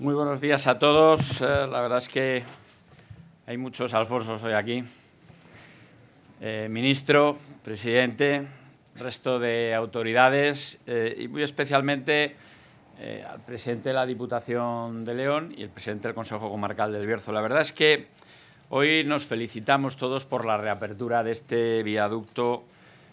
Muy buenos días a todos. La verdad es que hay muchos Alfonsos hoy aquí. Ministro, presidente, resto de autoridades y muy especialmente al presidente de la Diputación de León y el presidente del Consejo Comarcal del Bierzo. La verdad es que hoy nos felicitamos todos por la reapertura de este viaducto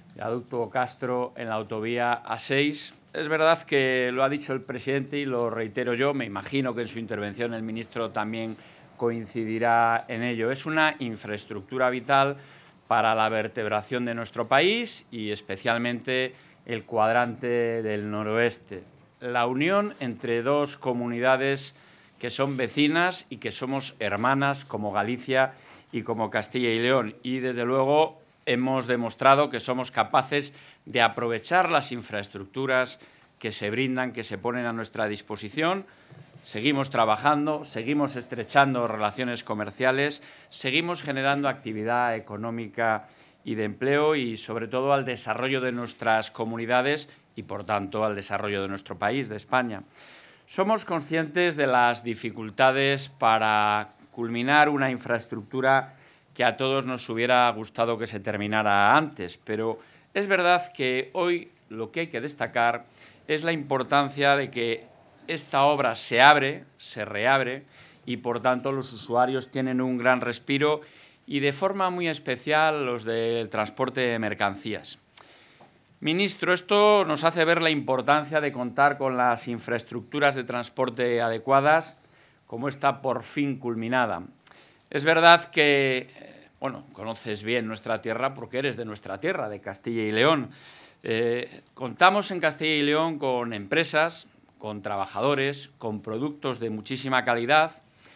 Castro en la autovía A6. Es verdad que lo ha dicho el presidente y lo reitero yo, me imagino que en su intervención el ministro también coincidirá en ello. Es una infraestructura vital para la vertebración de nuestro país y especialmente el cuadrante del noroeste. La unión entre dos comunidades que son vecinas y que somos hermanas como Galicia y como Castilla y León. Y desde luego hemos demostrado que somos capaces de aprovechar las infraestructuras que se brindan, que se ponen a nuestra disposición. Seguimos trabajando, seguimos estrechando relaciones comerciales, seguimos generando actividad económica y de empleo y, sobre todo, al desarrollo de nuestras comunidades y, por tanto, al desarrollo de nuestro país, de España. Somos conscientes de las dificultades para culminar una infraestructura que a todos nos hubiera gustado que se terminara antes, pero es verdad que hoy lo que hay que destacar es la importancia de que esta obra se abre, se reabre y, por tanto, los usuarios tienen un gran respiro y, de forma muy especial, los del transporte de mercancías. Ministro, esto nos hace ver la importancia de contar con las infraestructuras de transporte adecuadas, como esta por fin culminada. Es verdad que, conoces bien nuestra tierra porque eres de nuestra tierra, de Castilla y León. Contamos en Castilla y León con empresas, con trabajadores, con productos de muchísima calidad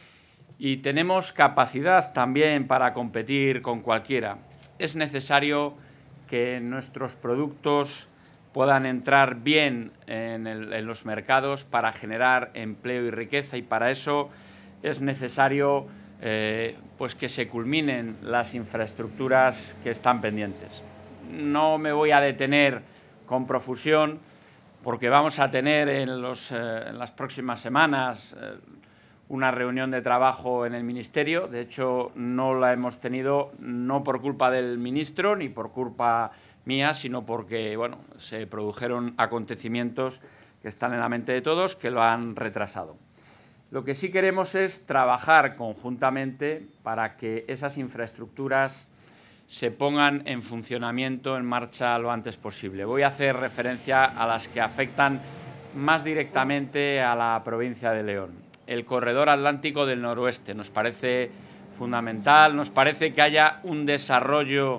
y tenemos capacidad también para competir con cualquiera. Es necesario que nuestros productos puedan entrar bien en los mercados para generar empleo y riqueza, y para eso es necesario pues que se culminen las infraestructuras que están pendientes. No me voy a detener con profusión porque vamos a tener en las próximas semanas una reunión de trabajo en el Ministerio. De hecho, no la hemos tenido no por culpa del ministro ni por culpa mía, sino porque se produjeron acontecimientos que están en la mente de todos que lo han retrasado. Lo que sí queremos es trabajar conjuntamente para que esas infraestructuras se pongan en funcionamiento, en marcha lo antes posible. Voy a hacer referencia a las que afectan más directamente a la provincia de León. El corredor atlántico del noroeste nos parece fundamental, nos parece que haya un desarrollo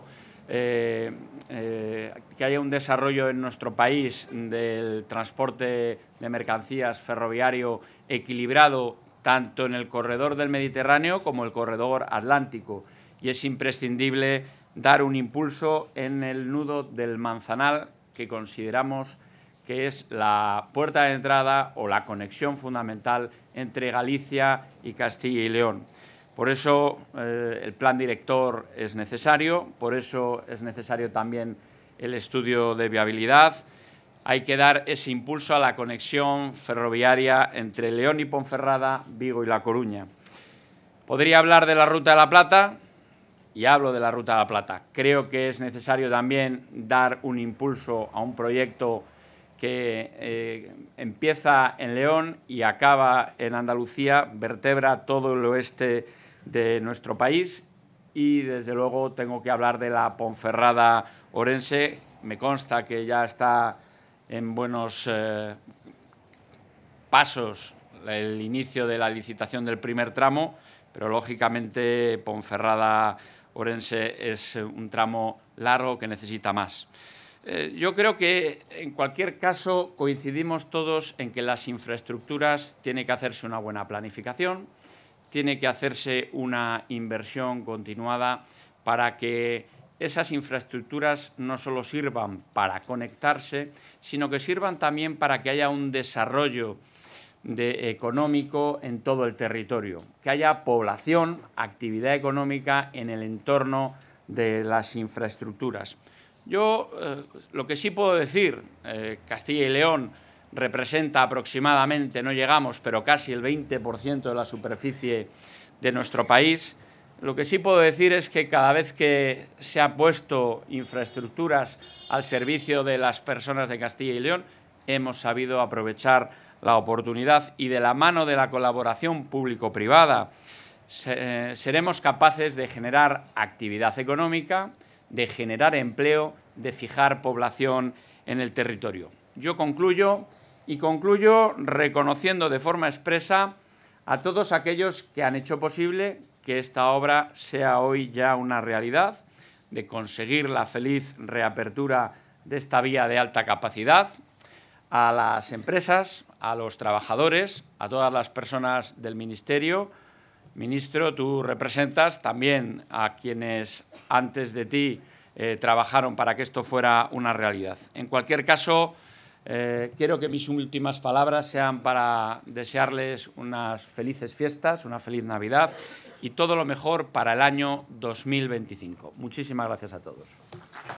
en nuestro país del transporte de mercancías ferroviario equilibrado tanto en el corredor del Mediterráneo como el corredor atlántico, y es imprescindible dar un impulso en el nudo del Manzanal, que consideramos que es la puerta de entrada o la conexión fundamental entre Galicia y Castilla y León. Por eso el plan director es necesario, por eso es necesario también el estudio de viabilidad. Hay que dar ese impulso a la conexión ferroviaria entre León y Ponferrada, Vigo y La Coruña. Podría hablar de la Ruta de la Plata, y hablo de la Ruta de la Plata. Creo que es necesario también dar un impulso a un proyecto que empieza en León y acaba en Andalucía, vertebra todo el oeste de nuestro país, y desde luego tengo que hablar de la Ponferrada-Orense. Me consta que ya está en buenos pasos el inicio de la licitación del primer tramo, pero lógicamente Ponferrada-Orense es un tramo largo que necesita más. Yo creo que, en cualquier caso, coincidimos todos en que las infraestructuras tiene que hacerse una buena planificación, tiene que hacerse una inversión continuada para que esas infraestructuras no solo sirvan para conectarse, sino que sirvan también para que haya un desarrollo económico en todo el territorio, que haya población, actividad económica en el entorno de las infraestructuras. Yo lo que sí puedo decir, Castilla y León representa aproximadamente, no llegamos, pero casi el 20% de la superficie de nuestro país. Lo que sí puedo decir es que cada vez que se han puesto infraestructuras al servicio de las personas de Castilla y León, hemos sabido aprovechar la oportunidad y de la mano de la colaboración público-privada seremos capaces de generar actividad económica, de generar empleo, de fijar población en el territorio. Yo concluyo reconociendo de forma expresa a todos aquellos que han hecho posible que esta obra sea hoy ya una realidad, de conseguir la feliz reapertura de esta vía de alta capacidad, a las empresas, a los trabajadores, a todas las personas del Ministerio. Ministro, tú representas también a quienes antes de ti trabajaron para que esto fuera una realidad. En cualquier caso, quiero que mis últimas palabras sean para desearles unas felices fiestas, una feliz Navidad y todo lo mejor para el año 2025. Muchísimas gracias a todos.